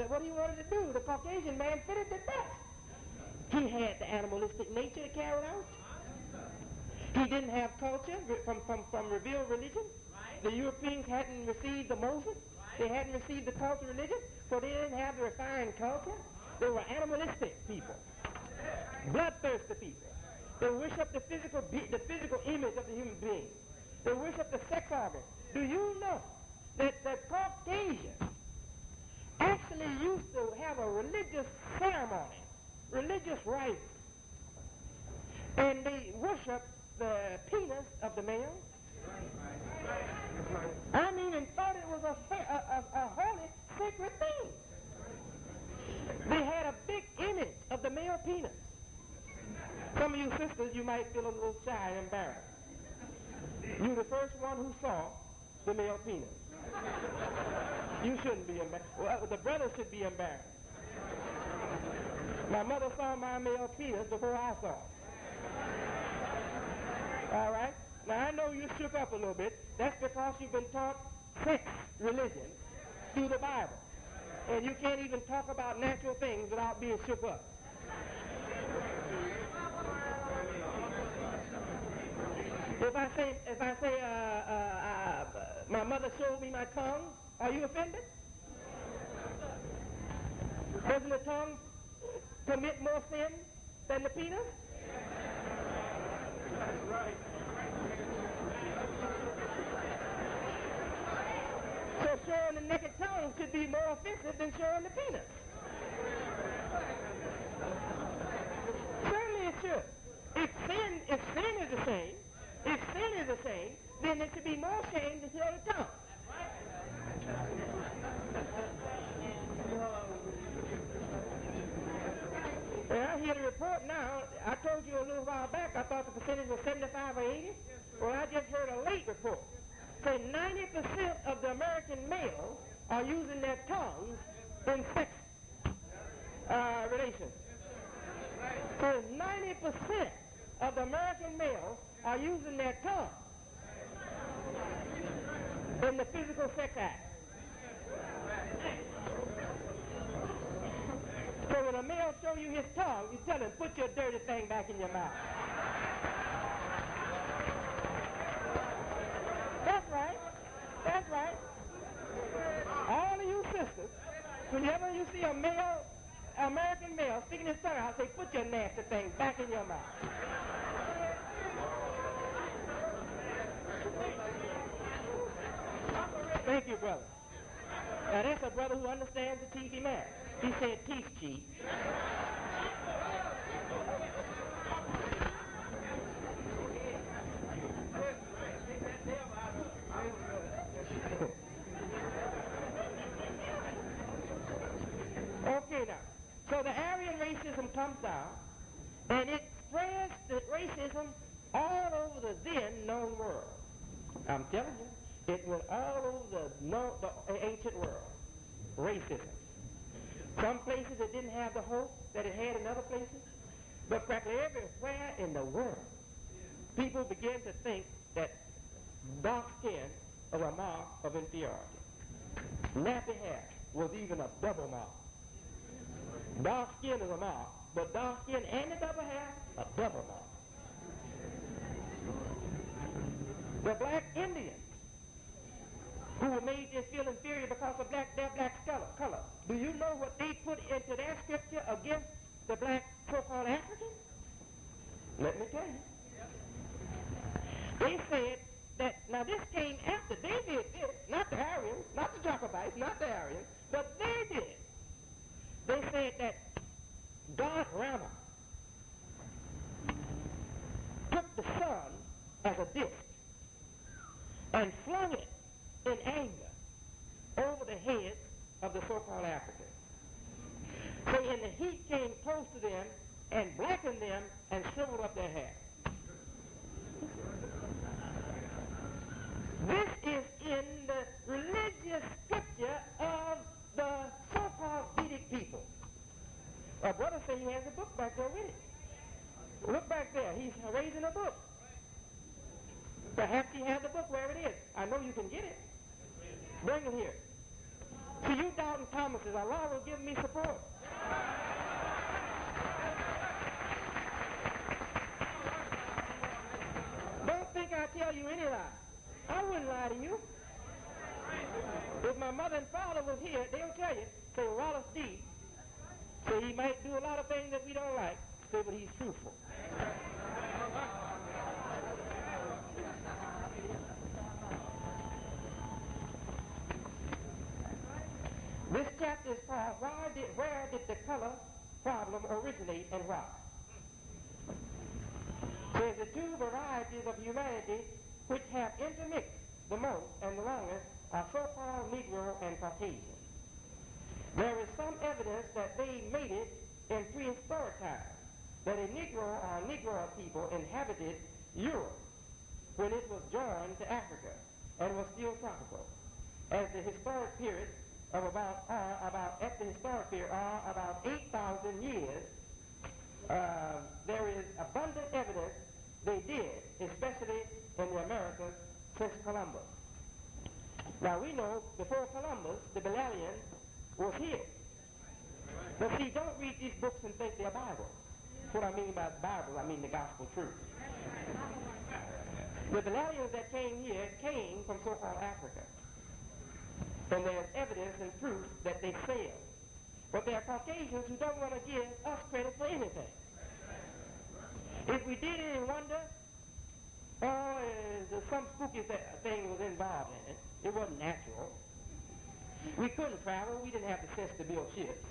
what he wanted to do. The Caucasian man fitted the best. He had the animalistic nature to carry it out. He didn't have culture from revealed religion. The Europeans hadn't received the Moses. They hadn't received the culture religion, so they didn't have the refined culture. They were animalistic people, bloodthirsty people. They worshiped the physical image of the human being. They worshiped the sex organ. Do you know that the Caucasians actually used to have a religious ceremony, religious rite, and they worshiped the penis of the male? I mean, and thought it was a holy, sacred thing. They had a big image of the male penis. Some of you sisters, you might feel a little shy and embarrassed. You're the first one who saw the male penis. You shouldn't be embarrassed. Well, the brothers should be embarrassed. My mother saw my male penis before I saw it. All right? Now, I know you shook up a little bit. That's because you've been taught sex religion through the Bible. And you can't even talk about natural things without being shook up. If I say, my mother showed me my tongue, are you offended? Doesn't the tongue commit more sin than the penis? That's right. So showing the naked tongue should be more offensive than showing the penis. Certainly it should. If sin is the same, then it should be more shame to show the tongue. Well, I hear the report now. I told you a little while back I thought the percentage was 75 or 80. Well, I just heard a late report. Say 90% of the American males are using their tongues in sex relations. So 90% of the American males are using their tongue in the physical sex act. So when a male show you his tongue, you tell him, put your dirty thing back in your mouth. That's right. That's right. All of you sisters, whenever you see a male, American male sticking his tongue out, say, put your nasty thing back in your mouth. Thank you, brother. Now, that's a brother who understands the TV man. He said, teeth, chief. Okay, now. So the Aryan racism comes down, and it spreads the racism all over the then known world. I'm telling you. It went all over the ancient world. Racism. Some places it didn't have the hope that it had in other places, but practically everywhere in the world, people began to think that dark skin was a mark of inferiority. Nappy hair was even a double mark. Dark skin is a mark, but dark skin and the double hair, a double mark. The black Indians, who were made to feel inferior because of their black color. Do you know what they put into their scripture against the black so-called Africans? Let me tell you. They said that, now this came after they did this, not the Aryans, not the Jacobites, not the Aryans, but they did it. They said that God Rama took the sun as a disc and flung it in anger over the heads of the so-called Africans. So in the heat came close to them and blackened them and shriveled up their hair. This is in the religious scripture of the so-called Vedic people. A brother said he has a book back there with it. Look back there. He's raising a book. Perhaps he has the book where it is. I know you can get it. Bring it here. See, you doubting Thomases, Allah will give me support. Don't think I tell you any lie. I wouldn't lie to you. If my mother and father was here, they'll tell you, say Wallace D, say he might do a lot of things that we don't like, say but he's truthful. This chapter is called Where Did the Color Problem Originate and Why? There's the two varieties of humanity which have intermixed the most and the longest are so-called Negro and Caucasian. There is some evidence that they made it in prehistoric times, that a Negro or Negro people inhabited Europe when it was joined to Africa and was still tropical. As the historic period of about 8,000 years, there is abundant evidence they did, especially in the Americas since Columbus. Now we know before Columbus, the Belalians was here. But see, don't read these books and think they're Bible. That's what I mean by Bible, I mean the gospel truth. The Belalians that came here came from so-called Africa. And there's evidence and proof that they sailed. But there are Caucasians who don't want to give us credit for anything. If we did any wonder, some spooky thing was involved in it. It wasn't natural. We couldn't travel. We didn't have the sense to build ships.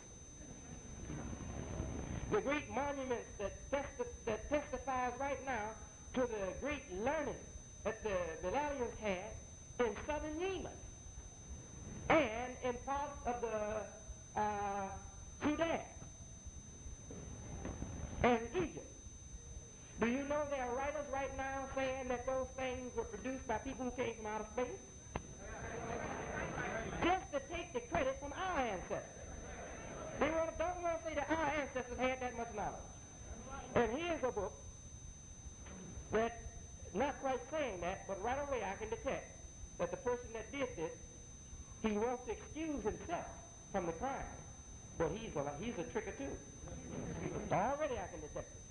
The great monuments that testifies right now to the great learning that the Belalians had in southern Yemen and in parts of the Sudan and Egypt. Do you know there are writers right now saying that those things were produced by people who came from outer space? Just to take the credit from our ancestors. They don't want to say that our ancestors had that much knowledge. And here's a book that, not quite saying that, but right away I can detect that the person that did this, he wants to excuse himself from the crime. But he's a tricker too. Already I can detect it.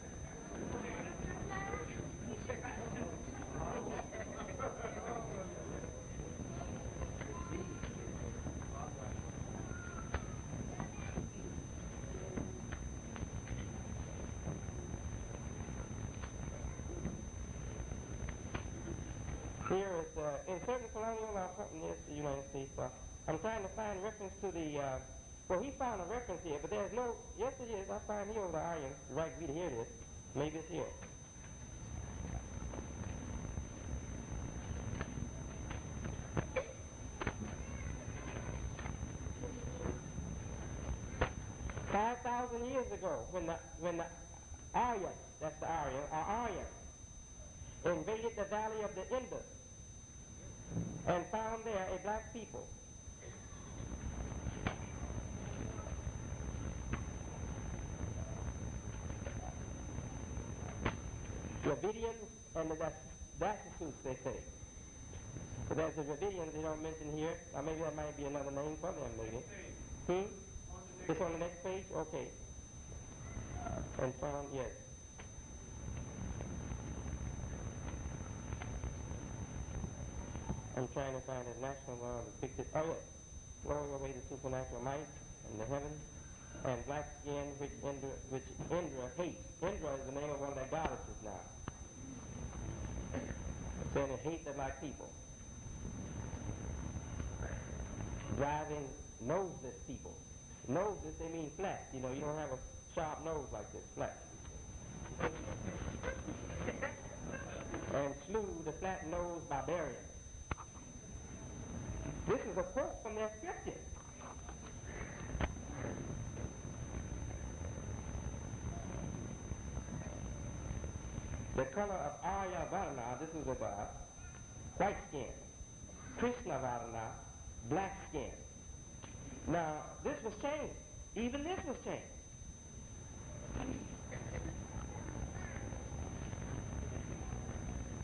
Here is, in certain colonial yes, the United States, I'm trying to find reference to the, he found a reference here, but there's no, yes it is, I find here over the Aryan, right for me to hear this. Maybe it's here. Years ago, when the Aryans, that's the Aryans, invaded the valley of the Indus and found there a black people. Dravidians and the Dacisus, they say. But there's the Dravidians they don't mention here. Or maybe that might be another name for them, maybe. It's on the next page? Okay. And found, yes. I'm trying to find a national law depicted. Oh, yes. Glowing away the supernatural might in the heavens, and black skin which Indra hates. Indra is the name of one of their goddesses now. Saying it hates the black people. Driving noseless people. Noseless, they mean flat. You know, you don't have a sharp nose like this, flat. And slew the flat-nosed barbarians. This is a quote from their scripture. The color of Arya Varna, this is about white skin. Krishna Varna, black skin. Now, this was changed. Even this was changed.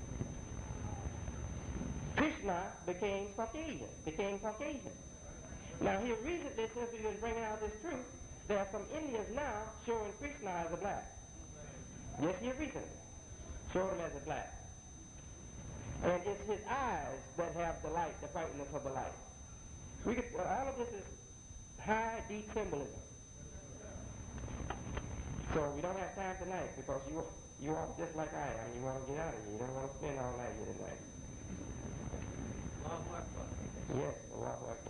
Krishna became Caucasian. Now here recently, since we've been bringing out this truth, there are some Indians now showing Krishna as a black. Yes, here recently. Showing him as a black. And it's his eyes that have the light, the brightness of the light. All of this is high, deep symbolism. So we don't have time tonight because you are just like I am. You want to get out of here. You don't want to spend all night here tonight. Yes, Allahu Akbar.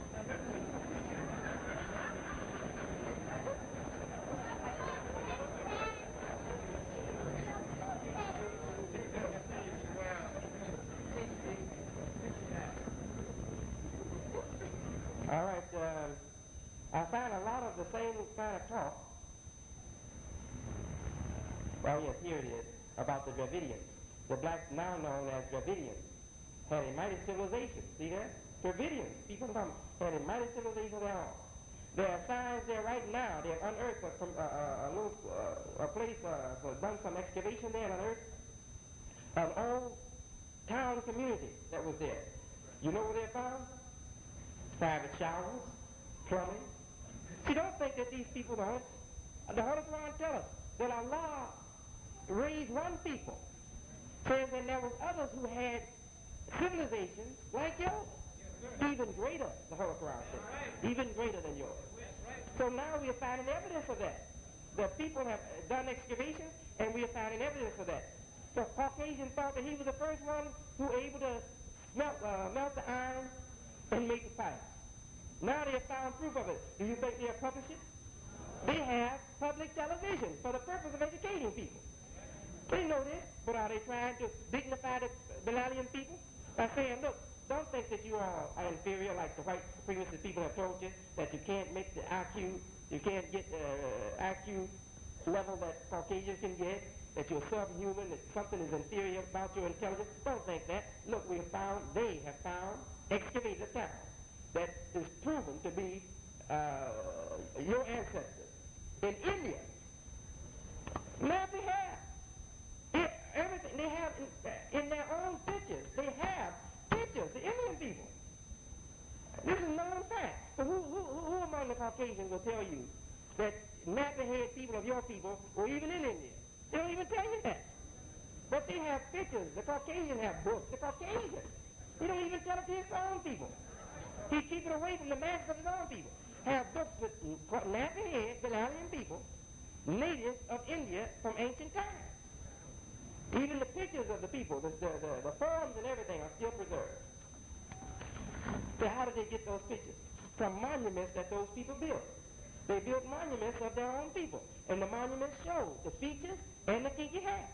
All right, I find a lot of the same kind of talk. Oh yes, here it is, about the Dravidians. The blacks now known as Dravidians had a mighty civilization. See that? Dravidians, people had a mighty civilization of their own. There are signs there right now. They have unearthed from a place, done some excavation there and unearthed an old town community that was there. You know where they found? Private showers, plumbing. See, don't think that these people don't. The Holy Quran tells us that Allah raised one people, saying that there was others who had civilizations like yours, even greater, the Holy Quran says, even greater than yours. So now we are finding evidence of that. The people have done excavations, and we are finding evidence of that. The Caucasian thought that he was the first one who was able to melt the iron and make the fire. Now they have found proof of it. Do you think they'll publish it? They have public television for the purpose of educating people. They know this, but are they trying to dignify the Bilalian people by saying, look, don't think that you are inferior like the white supremacist people have told you, that you can't make the IQ, you can't get the IQ level that Caucasians can get, that you're subhuman, that something is inferior about your intelligence. Don't think that. Look, they have found, excavated a town that is proven to be your ancestors. In India, now they have everything. They have in their own pictures. They have pictures, the Indian people. This is known fact. So who among the Caucasians will tell you that nappy-head people of your people were even in India? They don't even tell you that. But they have pictures. The Caucasians have books. The Caucasians. He don't even tell it to his own people. He keeps it away from the masses of his own people. Have books with nappy-head Bilalian people, natives of India from ancient times. Even the pictures of the people, the forms and everything are still preserved. So how did they get those pictures? From monuments that those people built. They built monuments of their own people. And the monuments show the features and the kinky hats.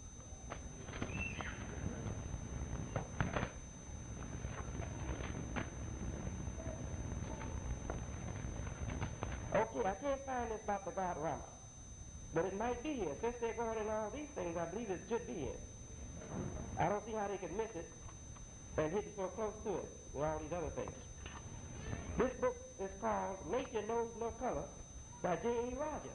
Okay, I can't find this about the god Rama. But it might be here. Since they're going in all these things, I believe it should be here. I don't see how they could miss it and hit it so close to it with all these other things. This book is called Nature Knows No Color by J.E. Rogers.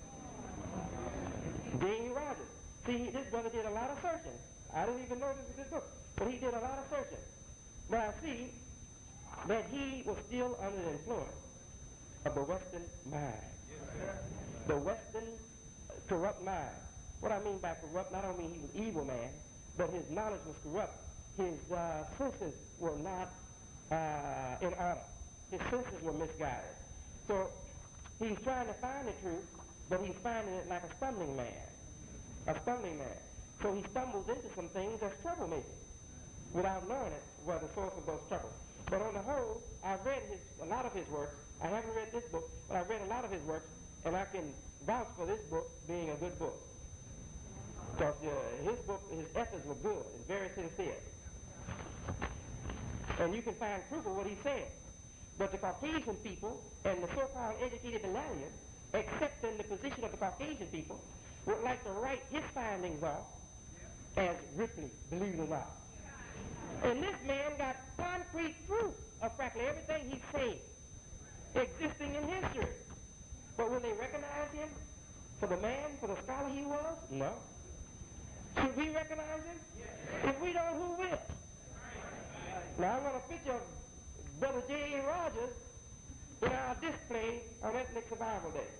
J.E. Rogers. See, this brother did a lot of searching. I didn't even know this was this book, but he did a lot of searching. Now, see that he was still under the influence of the Western mind. The Western corrupt mind. What I mean by corrupt, I don't mean he was an evil man, but his knowledge was corrupt. His senses were not in order. His senses were misguided. So he's trying to find the truth, but he's finding it like a stumbling man. A stumbling man. So he stumbles into some things that's troublemaking without knowing it was the source of those troubles. But on the whole, I've read a lot of his works. I haven't read this book, but I've read a lot of his works, and I can vouch for this book being a good book. Because his efforts were good and very sincere. And you can find proof of what he said. But the Caucasian people and the so-called educated Bilalians, accepting the position of the Caucasian people, would like to write his findings off as Ripley, believe it or not. And this man got concrete proof of practically everything he said existing in history. But will they recognize him for the man, for the scholar he was? No. Should we recognize him? If we don't, who will? Now, I want a picture of Brother J.A. Rogers on Ethnic Survival Day.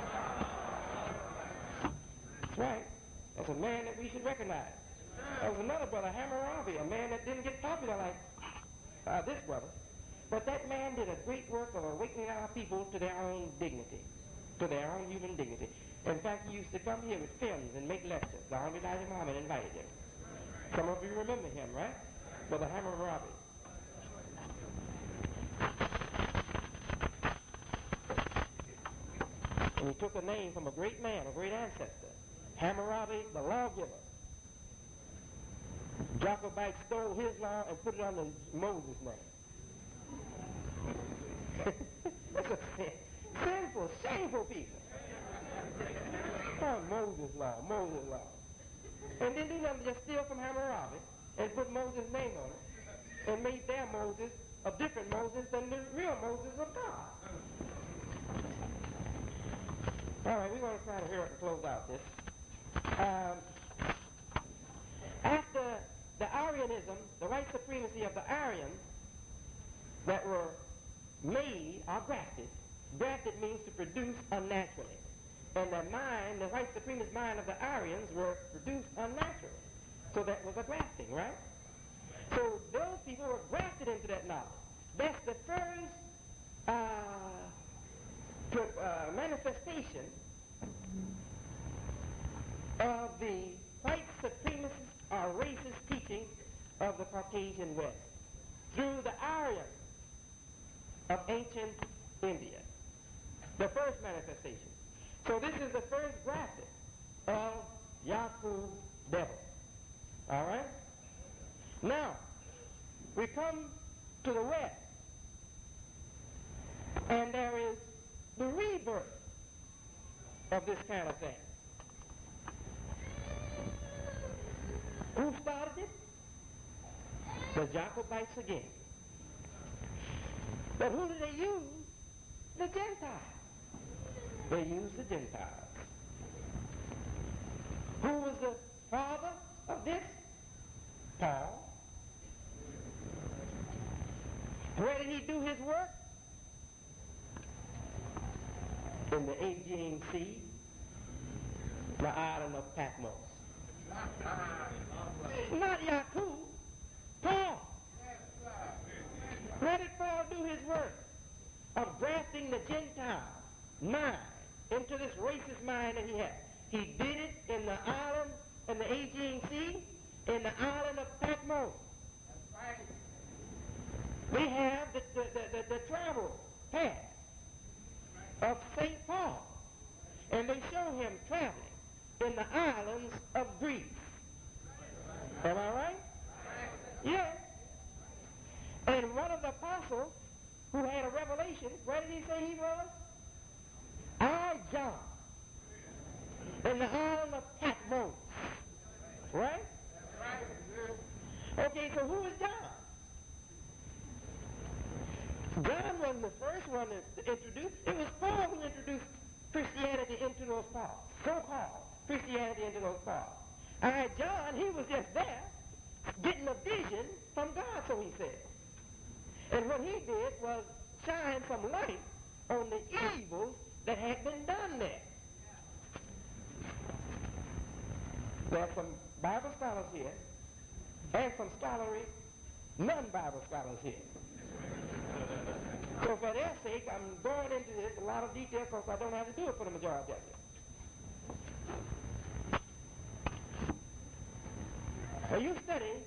That's right. That's a man that we should recognize. There was another brother, Hammurabi, a man that didn't get popular like this brother. But that man did a great work of awakening our people to their own dignity, to their own human dignity. In fact, he used to come here with films and make lectures. The Honorable Elijah Muhammad invited him. Some of you remember him, right? Brother Hammurabi. And he took a name from a great man, a great ancestor. Hammurabi, the lawgiver. Jacobite stole his law and put it under Moses' name. That's a sinful, shameful people. Oh, Moses' law, Moses' law. And then do nothing, just steal from Hammurabi and put Moses' name on it and made their Moses a different Moses than the real Moses of God. All right, we're going to try to hurry up and close out this. After the Aryanism, the white supremacy of the Aryans that were made or grafted. Grafted means to produce unnaturally. And the mind, the white supremacist mind of the Aryans were produced unnaturally. So that was a grafting, right? So those people were grafted into that knowledge. That's the first manifestation of the white supremacist or racist teaching of the Caucasian West through the Aryans of ancient India. The first manifestation. So this is the first graphic of Yakub devil. All right? Now, we come to the West, and there is the rebirth of this kind of thing. Who started it? The Jacobites again. But who did they use? The Gentiles. They used the Gentiles. Who was the father of this? Paul. Where did he do his work? In the Aegean Sea, the island of Patmos. Not Yakub, Paul. Where did Paul do his work of grafting the Gentile mind into this racist mind that he had? He did it in the island, in the Aegean Sea, in the island of Patmos. We have the travel path of St. Paul, and they show him traveling in the islands of Greece. Am I right? Yes. And one of the apostles who had a revelation, where did he say he was? I, John, in the island of Patmos. Right? Okay, so who is John? John wasn't the first one to introduce. It was Paul who introduced Christianity into those parts. So-called Christianity into those parts. All right, John, he was just there getting a vision from God, so he said. And what he did was shine some light on the evils that had been done there. There are some Bible scholars here and some scholarly non-Bible scholars here. So for their sake, I'm going into this a lot of detail because I don't have to do it for the majority of you. Now you study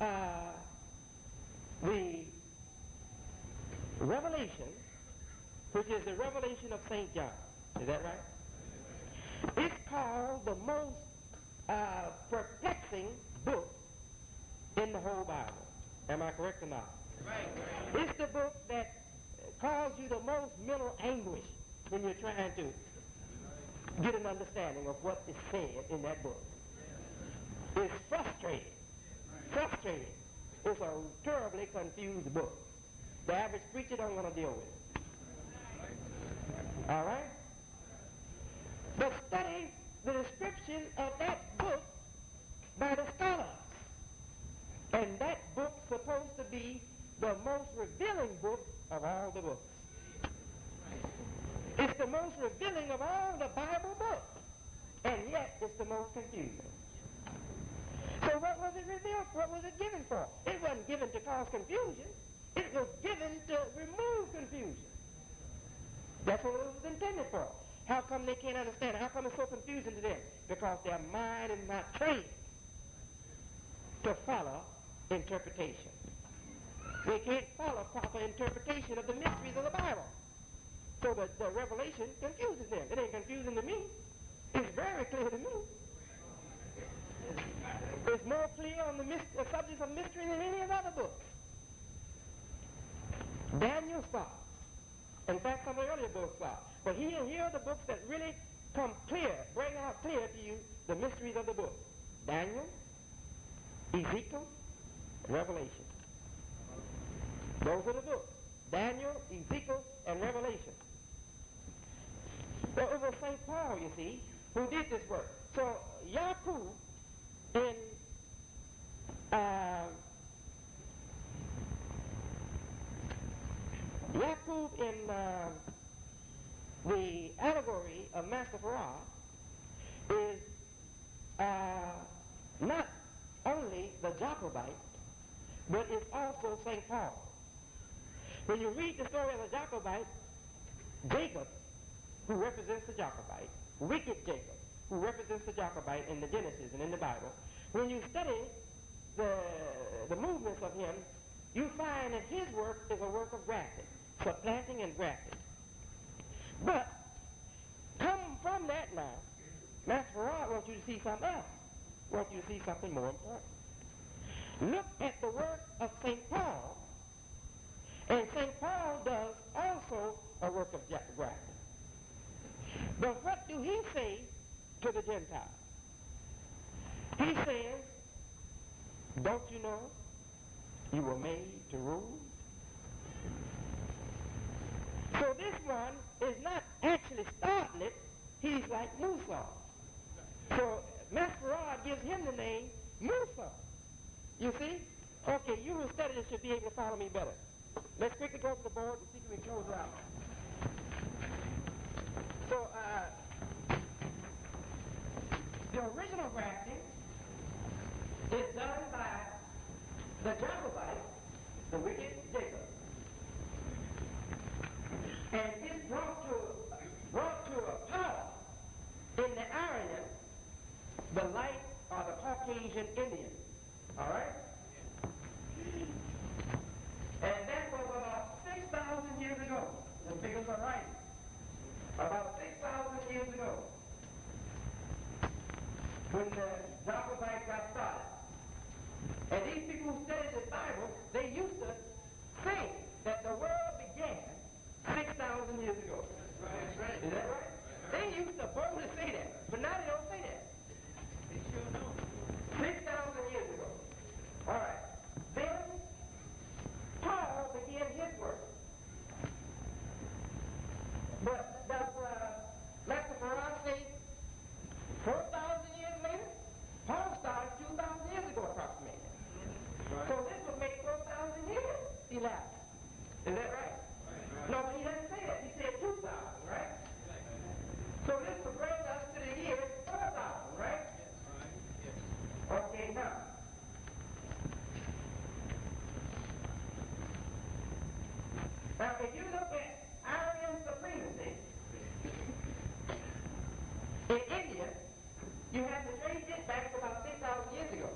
the Revelation, which is the revelation of St. John. Is that right? It's called the most perplexing book in the whole Bible. Am I correct or not? Right. It's the book that causes you the most mental anguish when you're trying to get an understanding of what is said in that book. It's frustrating. Frustrating. It's a terribly confused book. The average preacher don't want to deal with it. All right? But study the description of that book by the scholars. And that book's supposed to be the most revealing book of all the books. It's most revealing of all the Bible books, and yet it's the most confusing. So what was it revealed? What was it given for? It wasn't given to cause confusion. It was given to remove confusion. That's what it was intended for. How come they can't understand it? How come it's so confusing to them? Because their mind is not trained to follow interpretation. They can't follow proper interpretation of the mysteries of the Bible. So the revelation confuses them. It ain't confusing to me. It's very clear to me. It's more clear on the subject of mystery than any of the other books. Daniel's far. In fact, some of the earlier books are. But here are the books that really come clear, bring out clear to you the mysteries of the book. Daniel, Ezekiel, Revelation. Those are the books. Daniel, Ezekiel, and Revelation. Well, it was St. Paul, you see, who did this work. So, Yaqub in the allegory of Master Farrar is not only the Jacobite, but it's also St. Paul. When you read the story of the Jacobite, Jacob, who represents the Jacobite, wicked Jacob, who represents the Jacobite in the Genesis and in the Bible, when you study the movements of him, you find that his work is a work of grafting, supplanting and grafting. But come from that now, Master Farrar wants you to see something else. Wants you to see something more important. Look at the work of St. Paul, and St. Paul does also a work of grafting. But what do he say to the Gentiles? He says, don't you know you were made to rule? So this one is not actually starting it. He's like Musa. So Master Farrar gives him the name Musa. You see? Okay, you who study this should be able to follow me better. Let's quickly go to the board and see if we can close out. So, the original grafting is done by the Jacobite, the wicked Jacob. And it's brought to a power in the Aryan, the light or the Caucasian Indian. All right? And that was about 6,000 years ago. The figures are right. About 6,000 years ago, when the Jacobite got started. And these people who studied the Bible, they used to think that the world began 6,000 years ago. That's right. Is that right? They used to boldly say that, but now they don't say that. They sure don't. 6,000 years ago. All right. Then Paul began his work. But does Master Farrar say 4,000 years later? Paul started 2,000 years ago approximately. Right. So this would make 4,000 years elapse. Is that right? No, but he doesn't say that. He said 2,000, right? So this would bring us to the year 4,000, right? Okay, now. Now, if you look at Aryan supremacy in India, you have to trace it back to about 6,000 years ago.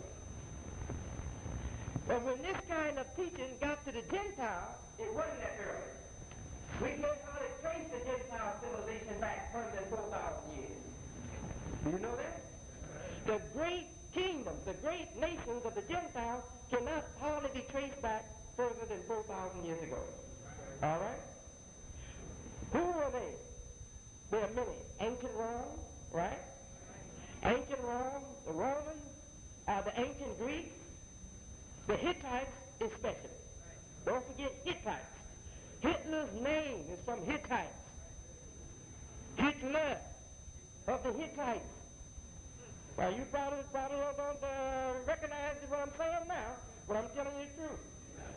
But when this kind of teaching got to the Gentiles, it wasn't that early. We can't hardly trace the Gentile civilization back further than 4,000 years. Do you know that? The great kingdoms, the great nations of the Gentiles cannot hardly be traced back further than 4,000 years ago. All right? Who are they? There are many. Ancient Rome, right? Ancient Rome, the Romans, the ancient Greeks, the Hittites especially. Don't forget Hittites. Hitler's name is from Hittites. Hitler of the Hittites. Well, you probably don't recognize what I'm saying now, but I'm telling you the truth.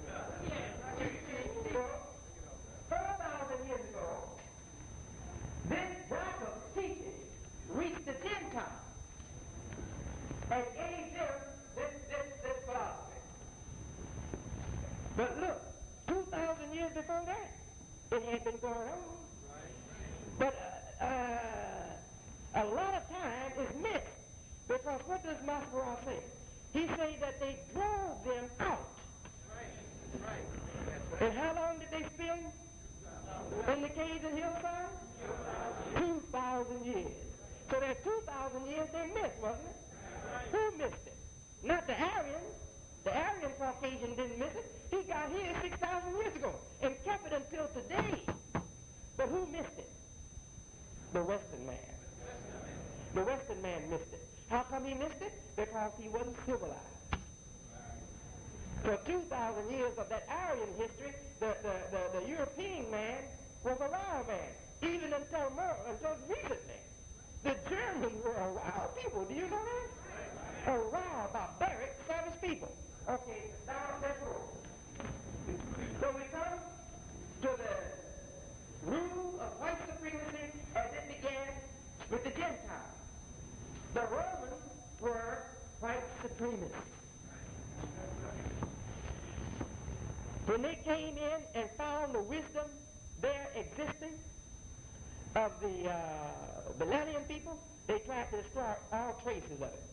So, 4,000 years ago, this had been going on. But a lot of time is missed, because what does Mascara say? He say that they drove them out. And how long did they spend in the caves and hillsides? 2,000 years. So that 2,000 years they missed, wasn't it? Who missed it? Not the Aryans. The Aryan Caucasian didn't miss it. He got here 6,000 years ago and kept it until today. But who missed it? The Western man. The Western man missed it. How come he missed it? Because he wasn't civilized. For 2,000 years of that Aryan history, the European man was a wild man, even until recently. The Germans were a wild people. Do you know that? A wild, barbaric, savage people. Okay, down this road. So we come to the rule of white supremacy as it began with the Gentiles. The Romans were white supremacists. When they came in and found the wisdom there existing of the Babylonian people, they tried to destroy all traces of it.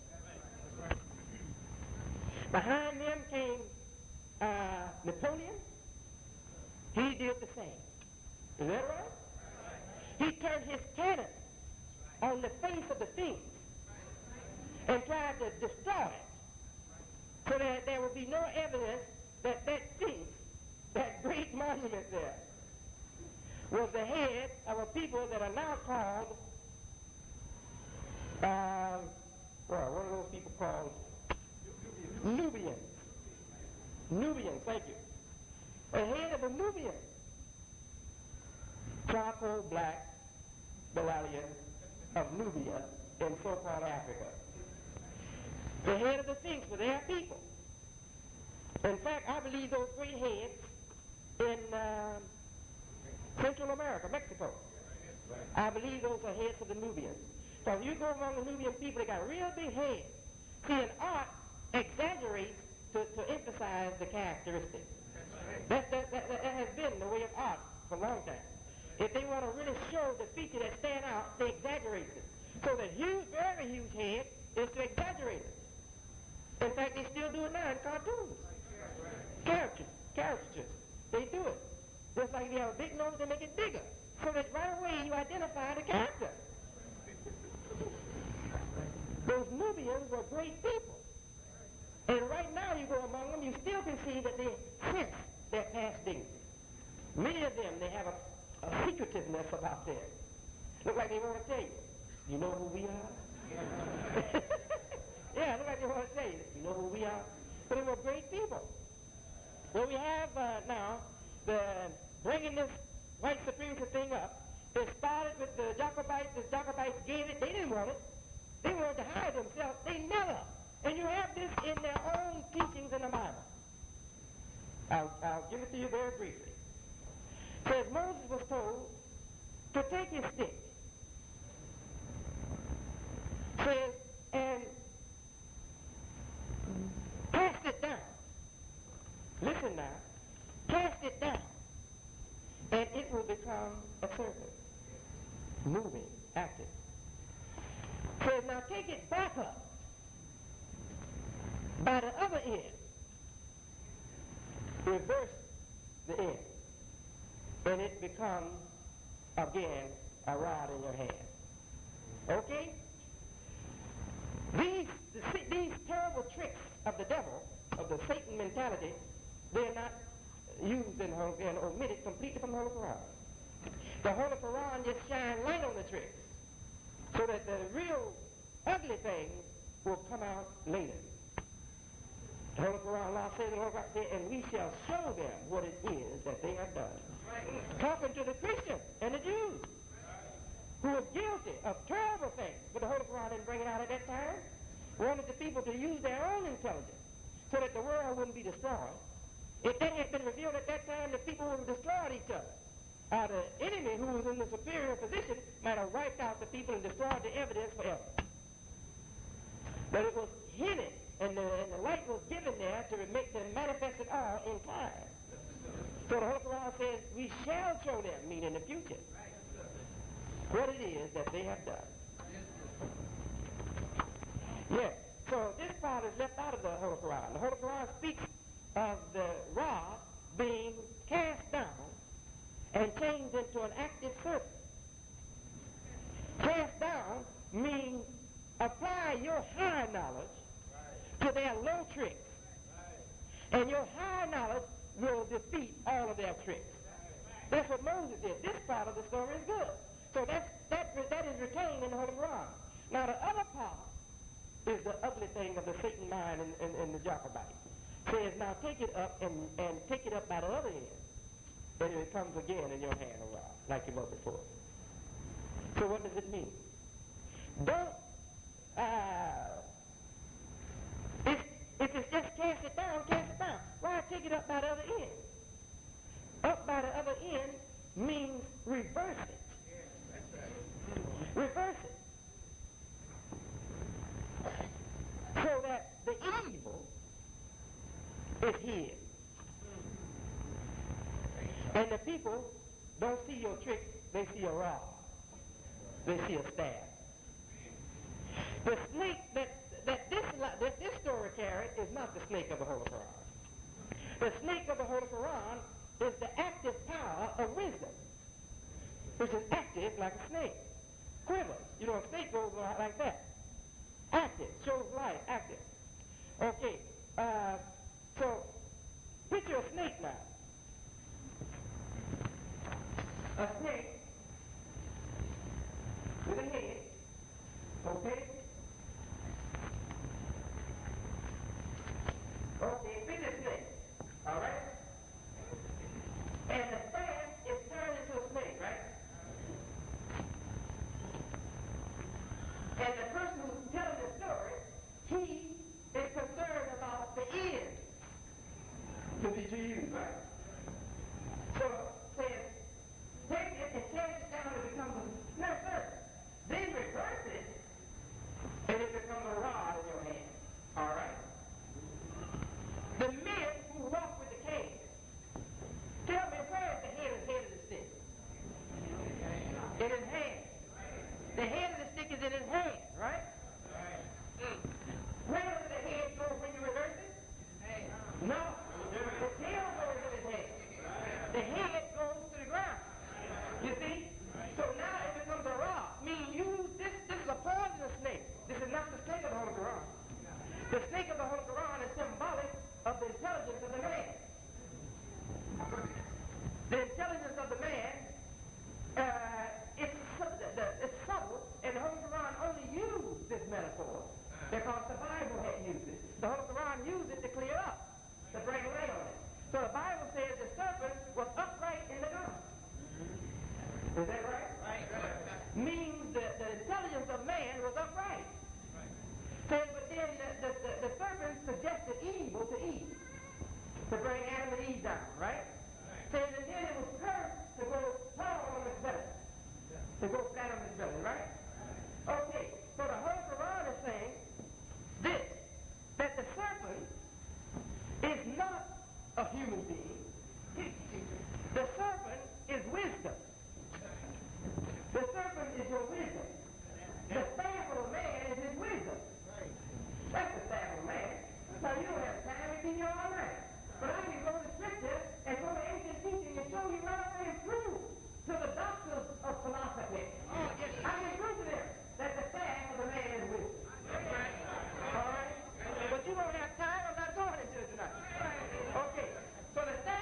Behind them came Napoleon. He did the same. Is that right? He turned his cannon on the face of the Sphinx and tried to destroy it, so that there would be no evidence that that Sphinx, that great monument there, was the head of a people that are now called, what are those people called? Nubians. Nubians, thank you. The head of a Nubian. Charcoal black Babylonian of Nubia in so-called Africa. The head of the Sphinx were their people. In fact, I believe those great heads in Central America, Mexico. I believe those are heads of the Nubians. So if you go among the Nubian people, they got real big heads. See, an art exaggerates to emphasize the characteristics. That has been the way of art for a long time. If they want to really show the feature that stand out, they exaggerate it. So the huge, very huge head is to exaggerate it. In fact, they still do it now in cartoons. Caricatures. They do it. Just like they have a big nose, they make it bigger. So that right away you identify the character. Those Nubians were great people. And right now you go among them, you still can see that they sense their past dignity. Many of them, they have a secretiveness about them. Look like they want to tell you, you know who we are? Yeah, look like they want to tell you, you know who we are? But they were great people. Well, we have now bringing this white supremacy thing up. It started with the Jacobites. The Jacobites gave it. They didn't want it. They wanted to hide themselves. They never. And you have this in their own teachings in the Bible. I'll give it to you very briefly. It says Moses was told to take his stick. Says, and cast it down. Listen now. Cast it down. And it will become a serpent. Moving, active. Says, now take it back up by the other end. Reverse the end. And it becomes, again, a rod in your hand. Okay? These terrible tricks of the devil, of the Satan mentality, they're not used and omitted completely from the Holy Quran. The Holy Quran just shines light on the tricks so that the real ugly things will come out later. The Holy Quran Allah says, and we shall show them what it is that they have done. Talking to the Christians and the Jews who were guilty of terrible things, but the Holy Quran didn't bring it out at that time. Wanted the people to use their own intelligence so that the world wouldn't be destroyed. If that had been revealed at that time, the people would have destroyed each other. The enemy who was in the superior position might have wiped out the people and destroyed the evidence forever. But it was hidden, and the light was given there to make them manifest it all in time. So the Holy Quran says we shall show them, meaning in the future, what it is that they have done. Yes. So this part is left out of the Holy Quran. The Holy Quran speaks of the rod being cast down and changed into an active serpent. Cast down means apply your high knowledge to their low tricks. And your high knowledge will defeat all of their tricks. That's what Moses did. This part of the story is good. So that is retained in the Holy Quran. Now the other part is the ugly thing of the Satan mind and the Jacobite. Says, now take it up and take it up by the other end. And it comes again in your hand a rod, like it was before. So what does it mean? Don't, if it's just cast it down, cast it down. Why take it up by the other end? Up by the other end means reverse it. Reverse it. So that the evil is hid. And the people don't see your trick, they see a rod. They see a staff. The snake that this story carries is not the snake of the Holy Quran. The snake of the Holy Quran is the active power of wisdom, which is active like a snake. Quivers. You know, a snake goes like that. Active. Shows life. Active. Okay. So, picture a snake now. A snake with a head. Okay? Okay, picture a snake. All right? And the fan is turned into a snake, right? And the person who's telling the story, he is concerned about the end to be used, right? So, says, take it and cast it down and it becomes a snake serpent. Then reverse it, and it becomes a rod in your hand. All right? The men who walk with the cane, tell me, where is the head of the stick? In his hand. The head of the stick is in his hand, right? Where does the head go when you reverse it? No. The tail goes in his hand. The head goes to the ground. You see? So now it becomes a rod. This is a poisonous snake. This is not the snake of the Holy Quran. The snake of the Holy Quran is symbolic of the intelligence of the man. The intelligence of the man, it's subtle, and the Holy Quran only used this metaphor because the Bible hadn't used it. The Holy Quran used it to clear up, to bring light on it. So the Bible says the serpent was upright in the garden. Is that right? Right. Means that the intelligence of man was upright. Says, but then the serpent suggested evil to Eve, to bring Adam and Eve down, right? Says, and then it was cursed to go tall on his belly, to go flat on his belly, right? Okay, so the Holy Quran is saying this, that the serpent is not a human being. The serpent is wisdom. The serpent is your wisdom. The staff of a man is his wisdom. That's the staff of a man. So you don't have time to be here all night. But I can go to Scripture and go to ancient teaching and show you right away and prove to the doctors of philosophy. I can prove to them that the staff of a man is wisdom. All right? But you don't have time. I'm not going into it tonight. Okay. So the staff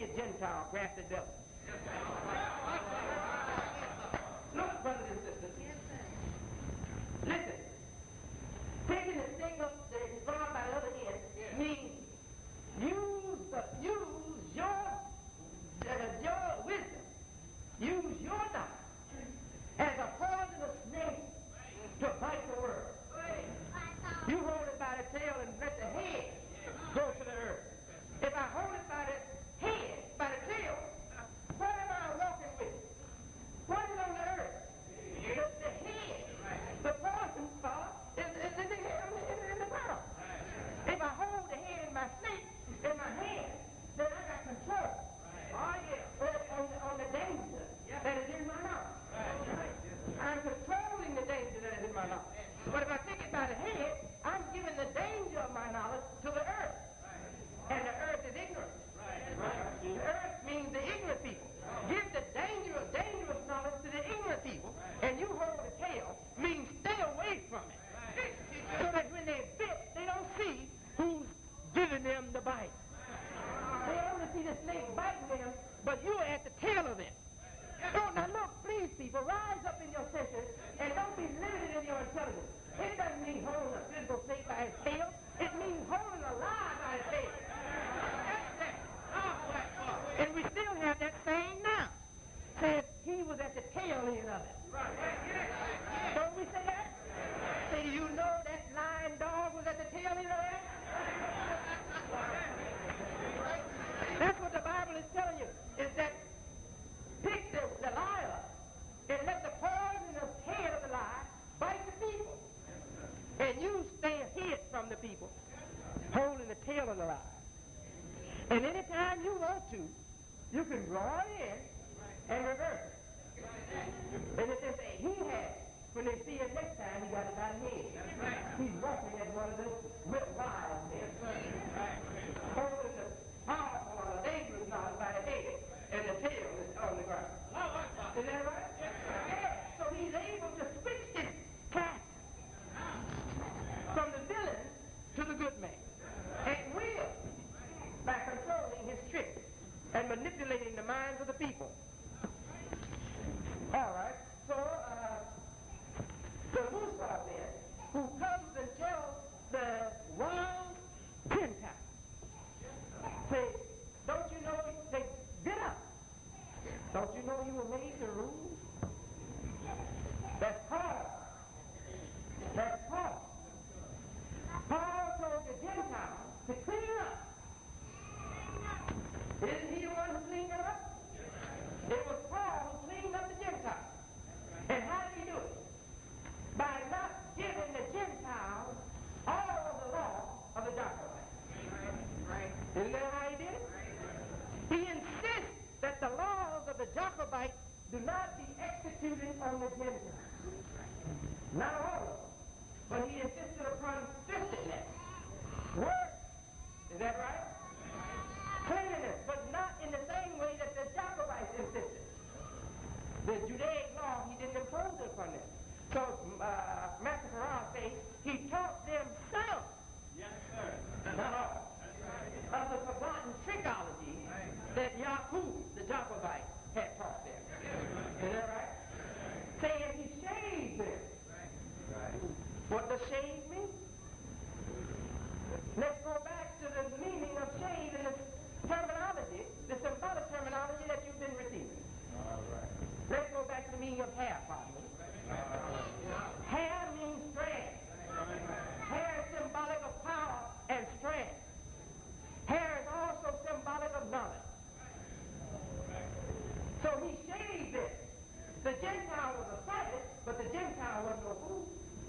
a Gentile grafted devil. Look, brothers and sisters. Listen. Taking the thing up that is brought by the other end means use your wisdom. Use your knowledge as a poisonous snake to bite the world. You hold it by the tail and let the head go to the earth. If I hold it by the head, by the tail, what am I walking with? What is on the earth? The head. The poison part is in the ground. If I hold the head in my snake, in my hand, then I got control. Oh, yeah. On the danger that is in my mouth. I'm controlling the danger that is in my mouth. But if I take it by the head, I'm giving the danger of my knowledge to the earth. And the earth is ignorant. The earth means the ignorant people. Give the dangerous knowledge to the ignorant people, and you hold the tail, means stay away from it. So that when they bit, they don't see who's giving them the bite. They only see the snake biting them, but you're at the tail of it. So now look, please people, rise up in your senses and don't be limited in your intelligence. It doesn't mean holding a physical snake by his tail. It means holding a lie by his tail. And we still have that saying now. Says he was at the tail end of it. Don't we say that? Say, do you know that lying dog was at the tail end of that? That's what the Bible is telling you, is that pick the lie up and let the poisonous head of the lie bite the people. And you stay ahead from the people, holding the tail of the lie. And anytime you want to, you can draw it in and reverse it. And if they say he has, when they see it next time, he got it by the head. He's walking as one of those wild men. Holding the powerful or the dangerous knot by the head, and the tail is on the ground. Is that right? Yeah. So he's able to switch his task from the villain to the good man. At will, by controlling his tricks and manipulating the minds of the people. All right. So, the Musa then, who comes and tells the wild Gentiles, say, don't you know, say, get up. Don't you know you were made to rule? That's Paul. That's Paul. Paul told the Gentiles to clean up. Isn't he the one who cleaned it up? It was Paul who cleaned up the Gentiles. And how did he do it? By not giving the Gentiles all of the law of the Jacobites. Right. Isn't that how he did it? He insists that the laws of the Jacobites do not be executed on the Gentiles. Not all of them. But he insisted upon strictness. Work. Is that right? Cleanliness, but not in the same way that the Jacobites insisted. The Judaic law, he didn't impose it upon them. So, Master Farrar says, he taught them some. Yes, sir. Not all. Of the forgotten trickology that Yaqub, the Jacobite, had taught them. Is that right? Saying he shaved them. What does shave mean? Let's go back to the meaning of shave in the terminology, the symbolic terminology that you've been receiving. All right. Let's go back to the meaning of hair, probably. Hair means strength. Hair is symbolic of power and strength. Hair is also symbolic of knowledge. So he shaved it. The Gentile was a savage, but the Gentile was no fool.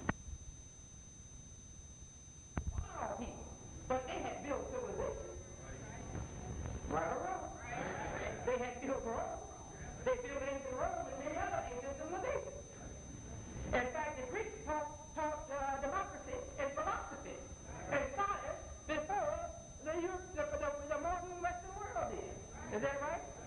People, but they had built civilization. Right or wrong? They had built Rome. They built ancient Rome and many other ancient civilizations. In fact, the Greeks taught democracy and philosophy and science before the modern Western world did. Is that right?